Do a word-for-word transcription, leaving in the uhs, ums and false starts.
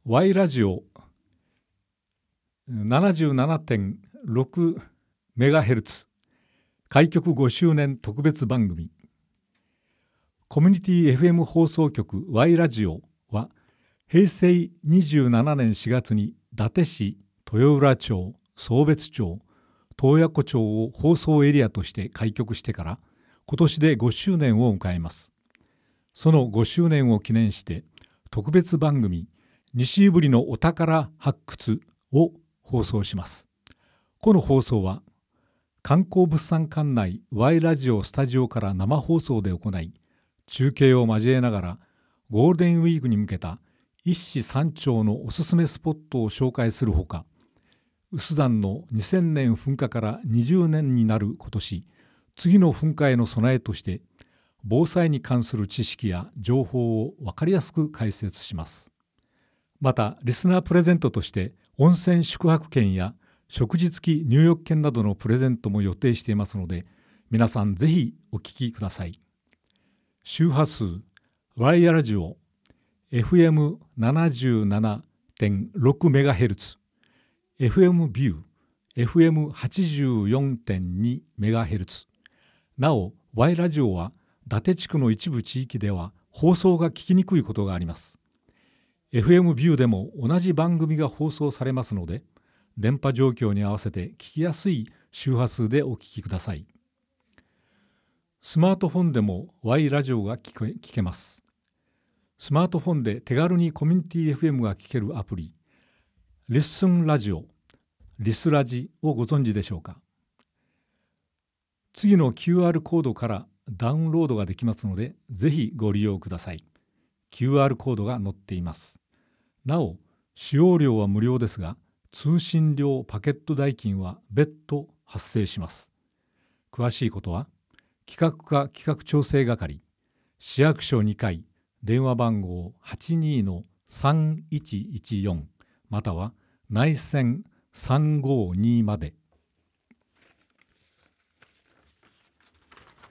Y ラジオ ななじゅうななてんろくメガヘルツ 開局ごしゅうねん特別番組。コミュニティ エフエム 放送局 Y ラジオはへいせいにじゅうななねんしがつに伊達市、豊浦町、壮瞥町、洞爺湖町を放送エリアとして開局してから今年でごしゅうねんを迎えます。そのごしゅうねんを記念して特別番組西ぶりのお宝発掘を放送します。この放送は観光物産館内 Y ラジオスタジオから生放送で行い、中継を交えながらゴールデンウィークに向けた一市三町のおすすめスポットを紹介するほか、有珠山のにせんねん噴火からにじゅうねんになる今年、次の噴火への備えとして防災に関する知識や情報を分かりやすく解説します。またリスナープレゼントとして温泉宿泊券や食事付き入浴券などのプレゼントも予定していますので、皆さんぜひお聞きください。周波数 Y ラジオ エフエムななじゅうななてんろくメガヘルツ、エフエム ビュー エフエムはちじゅうよんてんにメガヘルツ。なお Y ラジオは伊達地区の一部地域では放送が聞きにくいことがあります。エフエム ビューでも同じ番組が放送されますので、電波状況に合わせて聞きやすい周波数でお聞きください。スマートフォンでも Y ラジオが聞け、聞けます。スマートフォンで手軽にコミュニティ エフエム が聞けるアプリ、リッスンラジオ、リスラジをご存知でしょうか。次の キューアール コードからダウンロードができますので、ぜひご利用ください。キューアール コードが載っています。なお、使用料は無料ですが、通信料パケット代金は別途発生します。詳しいことは、企画課企画調整係、市役所にかい、電話番号 はちにーのさんいちいちよん または内線さんごーにまで。